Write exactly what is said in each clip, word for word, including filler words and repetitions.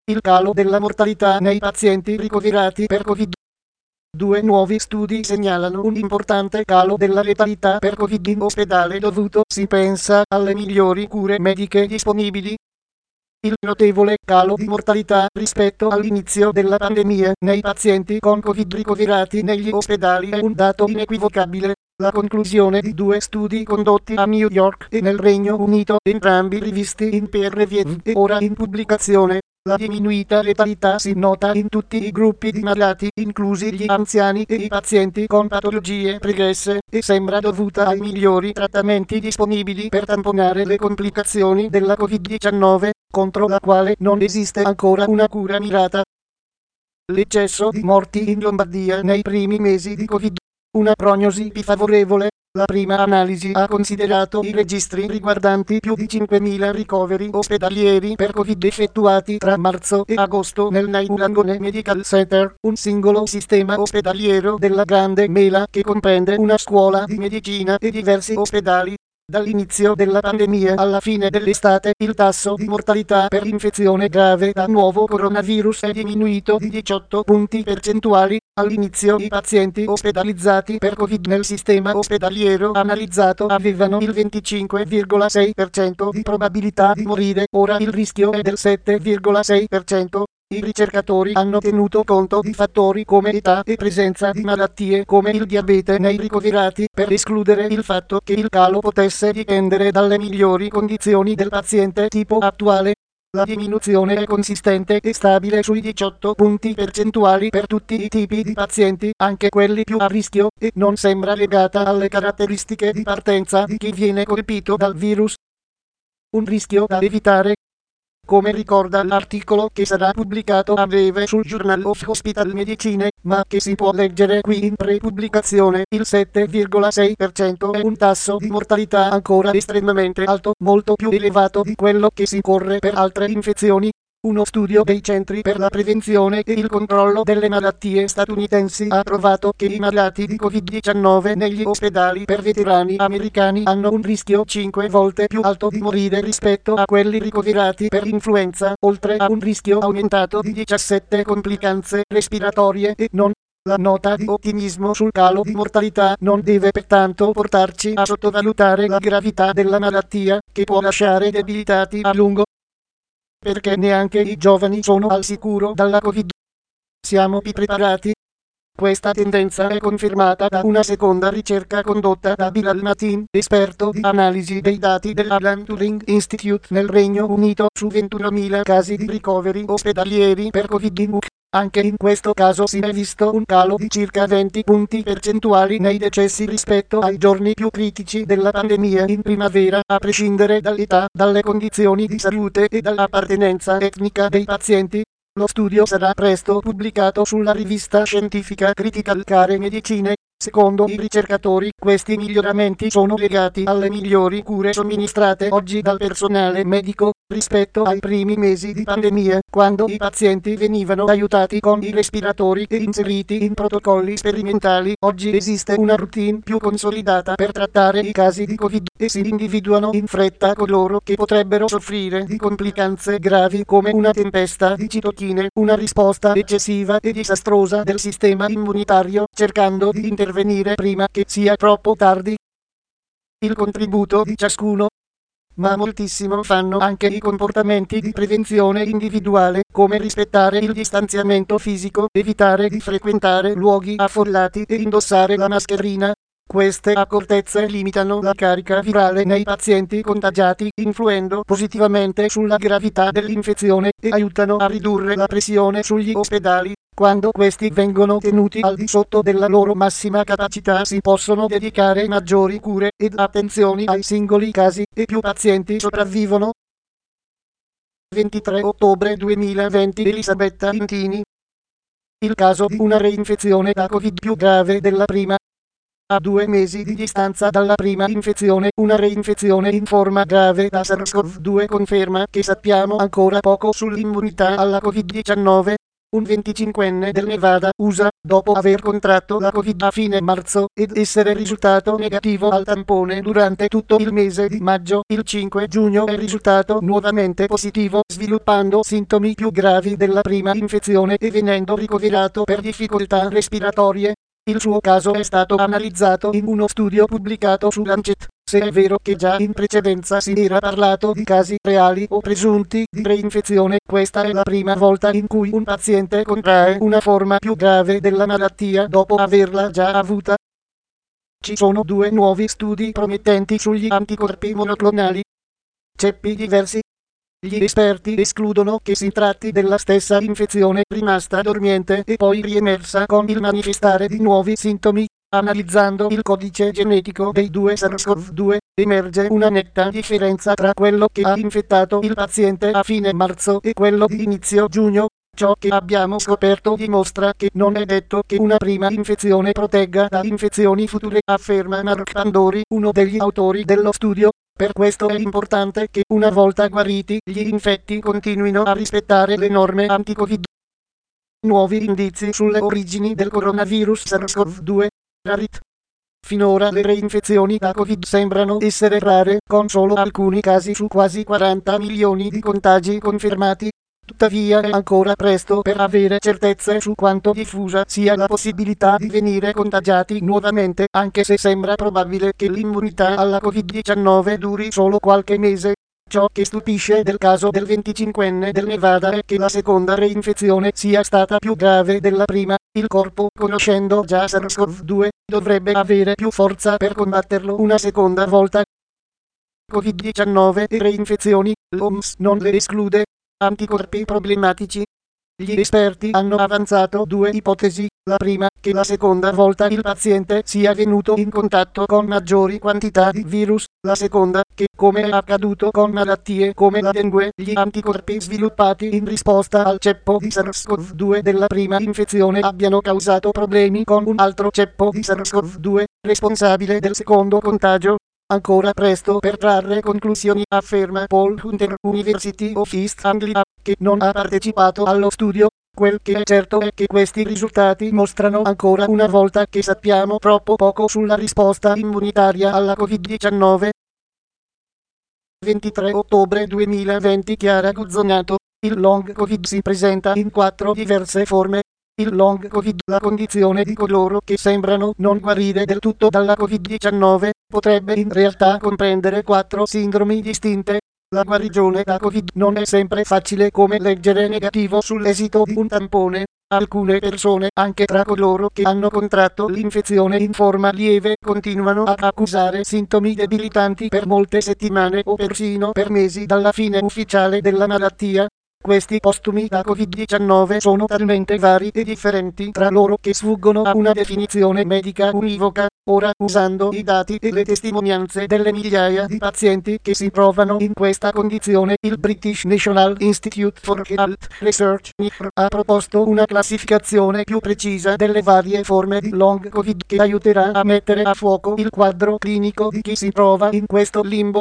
Il calo della mortalità nei pazienti ricoverati per Covid. Due nuovi studi segnalano un importante calo della letalità per Covid in ospedale dovuto, si pensa, alle migliori cure mediche disponibili. Il notevole calo di mortalità rispetto all'inizio della pandemia nei pazienti con Covid ricoverati negli ospedali è un dato inequivocabile. La conclusione di due studi condotti a New York e nel Regno Unito, entrambi rivisti in peer review e ora in pubblicazione. La diminuita letalità si nota in tutti i gruppi di malati, inclusi gli anziani e i pazienti con patologie pregresse, e sembra dovuta ai migliori trattamenti disponibili per tamponare le complicazioni della Covid diciannove, contro la quale non esiste ancora una cura mirata. L'eccesso di morti in Lombardia nei primi mesi di Covid. Una prognosi più favorevole. La prima analisi ha considerato i registri riguardanti più di cinquemila ricoveri ospedalieri per Covid effettuati tra marzo e agosto nel Naiurangone Medical Center, un singolo sistema ospedaliero della Grande Mela che comprende una scuola di medicina e diversi ospedali. Dall'inizio della pandemia alla fine dell'estate, il tasso di mortalità per infezione grave da nuovo coronavirus è diminuito di diciotto punti percentuali. All'inizio i pazienti ospedalizzati per Covid nel sistema ospedaliero analizzato avevano il venticinque virgola sei per cento di probabilità di morire, ora il rischio è del sette virgola sei per cento. I ricercatori hanno tenuto conto di fattori come età e presenza di malattie come il diabete nei ricoverati, per escludere il fatto che il calo potesse dipendere dalle migliori condizioni del paziente tipo attuale. La diminuzione è consistente e stabile sui diciotto punti percentuali per tutti i tipi di pazienti, anche quelli più a rischio, e non sembra legata alle caratteristiche di partenza di chi viene colpito dal virus. Un rischio da evitare. Come ricorda l'articolo che sarà pubblicato a breve sul Journal of Hospital Medicine, ma che si può leggere qui in pre-pubblicazione, il sette virgola sei per cento è un tasso di mortalità ancora estremamente alto, molto più elevato di quello che si corre per altre infezioni. Uno studio dei Centri per la Prevenzione e il Controllo delle Malattie statunitensi ha trovato che i malati di Covid diciannove negli ospedali per veterani americani hanno un rischio cinque volte più alto di morire rispetto a quelli ricoverati per influenza, oltre a un rischio aumentato di diciassette complicanze respiratorie e non. La nota di ottimismo sul calo di mortalità non deve pertanto portarci a sottovalutare la gravità della malattia, che può lasciare debilitati a lungo. Perché neanche i giovani sono al sicuro dalla Covid. Siamo più preparati? Questa tendenza è confermata da una seconda ricerca condotta da Bilal Matin, esperto di analisi dei dati dell'Alan Turing Institute nel Regno Unito, su ventunomila casi di ricoveri ospedalieri per Covid in U K. Anche in questo caso si è visto un calo di circa venti punti percentuali nei decessi rispetto ai giorni più critici della pandemia in primavera, a prescindere dall'età, dalle condizioni di salute e dall'appartenenza etnica dei pazienti. Lo studio sarà presto pubblicato sulla rivista scientifica Critical Care Medicine. Secondo i ricercatori, questi miglioramenti sono legati alle migliori cure somministrate oggi dal personale medico, rispetto ai primi mesi di pandemia, quando i pazienti venivano aiutati con i respiratori e inseriti in protocolli sperimentali. Oggi esiste una routine più consolidata per trattare i casi di Covid, e si individuano in fretta coloro che potrebbero soffrire di complicanze gravi come una tempesta di citochine, una risposta eccessiva e disastrosa del sistema immunitario, cercando di intervenire prima che sia troppo tardi. Il contributo di ciascuno. Ma moltissimo fanno anche i comportamenti di prevenzione individuale, come rispettare il distanziamento fisico, evitare di frequentare luoghi affollati e indossare la mascherina. Queste accortezze limitano la carica virale nei pazienti contagiati, influendo positivamente sulla gravità dell'infezione, e aiutano a ridurre la pressione sugli ospedali. Quando questi vengono tenuti al di sotto della loro massima capacità, si possono dedicare maggiori cure ed attenzioni ai singoli casi, e più pazienti sopravvivono. ventitré ottobre duemilaventi. Elisabetta Intini. Il caso di una reinfezione da Covid più grave della prima. A due mesi di distanza dalla prima infezione, una reinfezione in forma grave da SARS-CoV due conferma che sappiamo ancora poco sull'immunità alla Covid diciannove. un venticinquenne del Nevada, U S A, dopo aver contratto la Covid a fine marzo ed essere risultato negativo al tampone durante tutto il mese di maggio, il cinque giugno è risultato nuovamente positivo, sviluppando sintomi più gravi della prima infezione e venendo ricoverato per difficoltà respiratorie. Il suo caso è stato analizzato in uno studio pubblicato su Lancet. Se è vero che già in precedenza si era parlato di casi reali o presunti di reinfezione, questa è la prima volta in cui un paziente contrae una forma più grave della malattia dopo averla già avuta. Ci sono due nuovi studi promettenti sugli anticorpi monoclonali. Ceppi diversi. Gli esperti escludono che si tratti della stessa infezione rimasta dormiente e poi riemersa con il manifestare di nuovi sintomi. Analizzando il codice genetico dei due SARS-CoV due, emerge una netta differenza tra quello che ha infettato il paziente a fine marzo e quello di inizio giugno. Ciò che abbiamo scoperto dimostra che non è detto che una prima infezione protegga da infezioni future, afferma Mark Pandori, uno degli autori dello studio. Per questo è importante che, una volta guariti, gli infetti continuino a rispettare le norme anti-Covid. Nuovi indizi sulle origini del coronavirus SARS-CoV due. Rarit. Finora le reinfezioni da Covid sembrano essere rare, con solo alcuni casi su quasi quaranta milioni di contagi confermati. Tuttavia è ancora presto per avere certezze su quanto diffusa sia la possibilità di venire contagiati nuovamente, anche se sembra probabile che l'immunità alla Covid diciannove duri solo qualche mese. Ciò che stupisce del caso del venticinquenne del Nevada è che la seconda reinfezione sia stata più grave della prima. Il corpo, conoscendo già SARS-CoV due, dovrebbe avere più forza per combatterlo una seconda volta. Covid diciannove e reinfezioni, l'O M S non le esclude. Anticorpi problematici. Gli esperti hanno avanzato due ipotesi. La prima, che la seconda volta il paziente sia venuto in contatto con maggiori quantità di virus. La seconda, che, come è accaduto con malattie come la dengue, gli anticorpi sviluppati in risposta al ceppo di SARS-CoV due della prima infezione abbiano causato problemi con un altro ceppo di SARS-CoV due, responsabile del secondo contagio. Ancora presto per trarre conclusioni, afferma Paul Hunter, University of East Anglia, che non ha partecipato allo studio. Quel che è certo è che questi risultati mostrano ancora una volta che sappiamo troppo poco sulla risposta immunitaria alla Covid diciannove. ventitré ottobre duemilaventi. Chiara Guzzonato. Il long Covid si presenta in quattro diverse forme. Il long Covid, la condizione di coloro che sembrano non guarire del tutto dalla Covid diciannove, potrebbe in realtà comprendere quattro sindromi distinte. La guarigione da Covid non è sempre facile come leggere negativo sull'esito di un tampone. Alcune persone, anche tra coloro che hanno contratto l'infezione in forma lieve, continuano ad accusare sintomi debilitanti per molte settimane o persino per mesi dalla fine ufficiale della malattia. Questi postumi da Covid diciannove sono talmente vari e differenti tra loro che sfuggono a una definizione medica univoca. Ora, usando i dati e le testimonianze delle migliaia di pazienti che si trovano in questa condizione, il British National Institute for Health Research N I R ha proposto una classificazione più precisa delle varie forme di long Covid che aiuterà a mettere a fuoco il quadro clinico di chi si trova in questo limbo.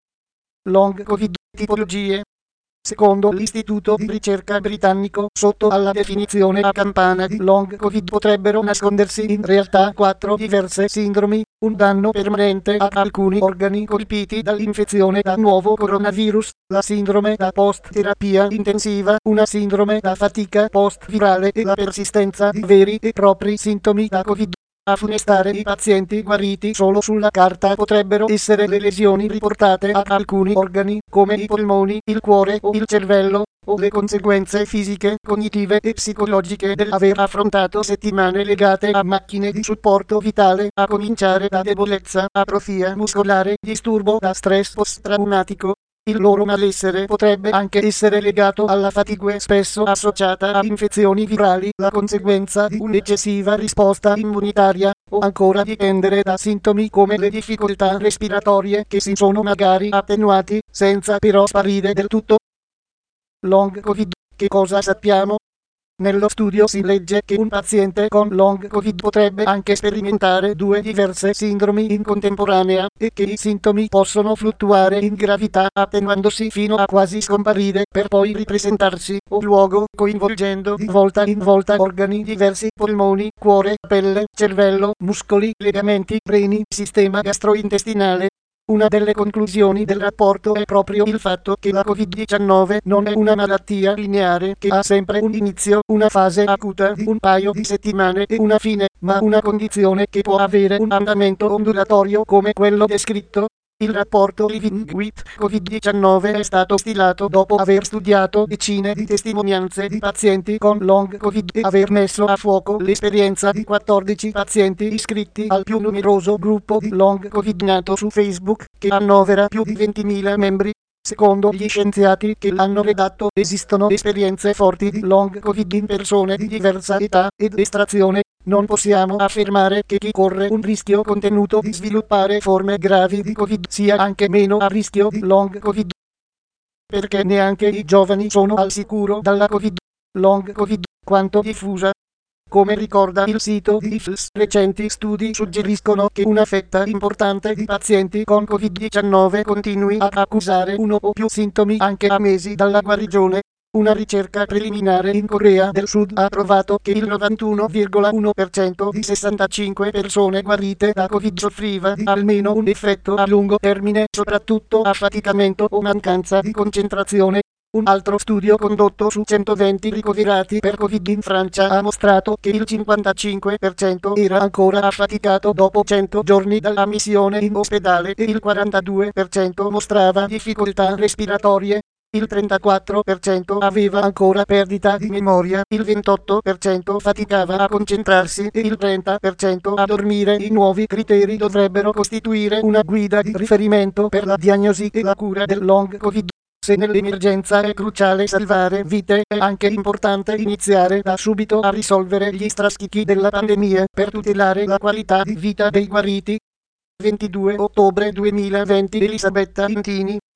Long Covid, tipologie. Secondo l'Istituto di ricerca britannico, sotto alla definizione a campana di long Covid potrebbero nascondersi in realtà quattro diverse sindromi: un danno permanente ad alcuni organi colpiti dall'infezione da nuovo coronavirus, la sindrome da post-terapia intensiva, una sindrome da fatica post-virale e la persistenza di veri e propri sintomi da Covid. A funestare i pazienti guariti solo sulla carta potrebbero essere le lesioni riportate ad alcuni organi, come i polmoni, il cuore o il cervello, o le conseguenze fisiche, cognitive e psicologiche dell'aver affrontato settimane legate a macchine di supporto vitale, a cominciare da debolezza, atrofia muscolare, disturbo da stress post-traumatico. Il loro malessere potrebbe anche essere legato alla fatigue spesso associata a infezioni virali, la conseguenza di un'eccessiva risposta immunitaria, o ancora dipendere da sintomi come le difficoltà respiratorie che si sono magari attenuati, senza però sparire del tutto. Long Covid, che cosa sappiamo? Nello studio si legge che un paziente con long Covid potrebbe anche sperimentare due diverse sindromi in contemporanea e che i sintomi possono fluttuare in gravità attenuandosi fino a quasi scomparire per poi ripresentarsi o luogo coinvolgendo di volta in volta organi diversi: polmoni, cuore, pelle, cervello, muscoli, legamenti, reni, sistema gastrointestinale. Una delle conclusioni del rapporto è proprio il fatto che la Covid diciannove non è una malattia lineare che ha sempre un inizio, una fase acuta di un paio di settimane e una fine, ma una condizione che può avere un andamento ondulatorio come quello descritto. Il rapporto Living with Covid diciannove è stato stilato dopo aver studiato decine di testimonianze di pazienti con long Covid e aver messo a fuoco l'esperienza di quattordici pazienti iscritti al più numeroso gruppo di long Covid nato su Facebook, che annovera più di ventimila membri. Secondo gli scienziati che l'hanno redatto, esistono esperienze forti di long Covid in persone di diversa età ed estrazione. Non possiamo affermare che chi corre un rischio contenuto di sviluppare forme gravi di Covid sia anche meno a rischio di long Covid, perché neanche i giovani sono al sicuro dalla Covid. Long Covid, quanto diffusa. Come ricorda il sito I F L S, recenti studi suggeriscono che una fetta importante di pazienti con Covid diciannove continui ad accusare uno o più sintomi anche a mesi dalla guarigione. Una ricerca preliminare in Corea del Sud ha trovato che il novantuno virgola uno per cento di sessantacinque persone guarite da Covid soffriva di almeno un effetto a lungo termine, soprattutto affaticamento o mancanza di concentrazione. Un altro studio condotto su centoventi ricoverati per Covid in Francia ha mostrato che il cinquantacinque per cento era ancora affaticato dopo cento giorni dalla missione in ospedale e il quarantadue per cento mostrava difficoltà respiratorie. Il trentaquattro per cento aveva ancora perdita di memoria, il ventotto per cento faticava a concentrarsi e il trenta per cento a dormire. I nuovi criteri dovrebbero costituire una guida di riferimento per la diagnosi e la cura del long Covid. Se nell'emergenza è cruciale salvare vite, è anche importante iniziare da subito a risolvere gli strascichi della pandemia per tutelare la qualità di vita dei guariti. ventidue ottobre duemilaventi. Elisabetta Intini.